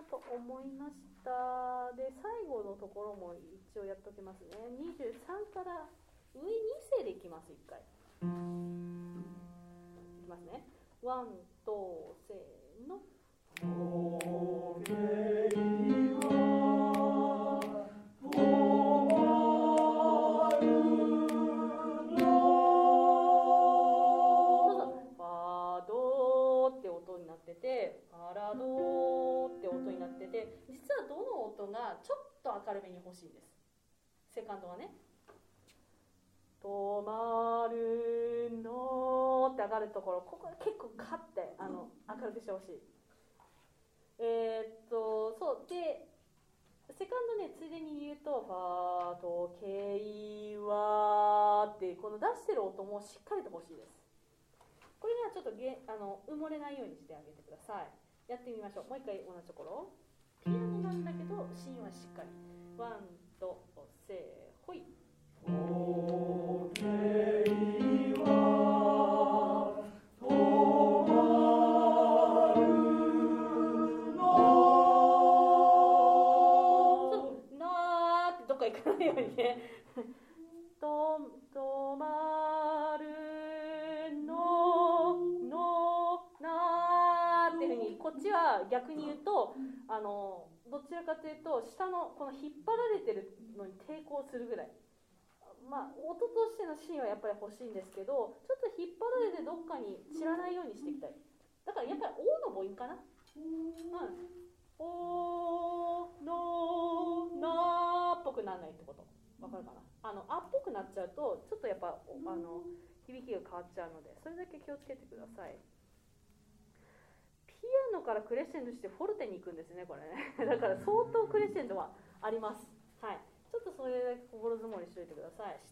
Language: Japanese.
と思いました。で、最後のところも一応やっときますね。23から上2声でいきます。1回いきますね。ワン、と、せーの。実はどの音がちょっと明るめに欲しいです。セカンドはね、止まるのって上がるところ、ここ結構カッて明るくしてほしい。そうで、セカンドね、ついでに言うと、ファとケイワってこの出してる音もしっかりと欲しいです。これにはちょっと埋もれないようにしてあげてください。やってみましょう。もう一回同じところ。ピアノなんだけど芯はしっかり。ワンとせーほい。おけいは止まるの。そうなーってどっか行かないようにね。止まるのなーっていうふうに、こっちは逆に言うとどちらかというと下のこの引っ張られてるのに抵抗するぐらい、まあ音としての芯はやっぱり欲しいんですけど、ちょっと引っ張られてどっかに散らないようにしていきたい。だからやっぱり「お」の母音かな。おのなーっぽくならないってこと。わかるかな。あっぽくなっちゃうとちょっとやっぱ響きが変わっちゃうので、それだけ気をつけてください。ピアノからクレッシェンドしてフォルテに行くんですね、これね。だから相当クレッシェンドはあります。はい。ちょっとそれだけ心づもりしておいてください。